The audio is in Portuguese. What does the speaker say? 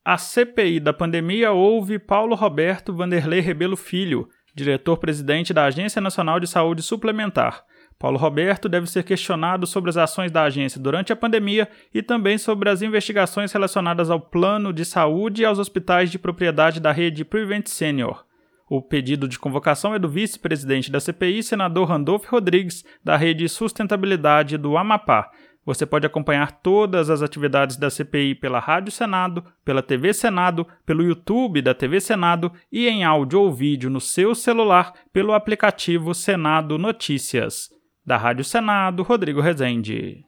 A CPI da pandemia ouve Paulo Roberto Vanderlei Rebelo Filho, diretor-presidente da Agência Nacional de Saúde Suplementar. Paulo Roberto deve ser questionado sobre as ações da agência durante a pandemia e também sobre as investigações relacionadas ao plano de saúde e aos hospitais de propriedade da rede Prevent Senior. O pedido de convocação é do vice-presidente da CPI, senador Randolfo Rodrigues, da Rede Sustentabilidade do Amapá. Você pode acompanhar todas as atividades da CPI pela Rádio Senado, pela TV Senado, pelo YouTube da TV Senado e em áudio ou vídeo no seu celular pelo aplicativo Senado Notícias. Da Rádio Senado, Rodrigo Rezende.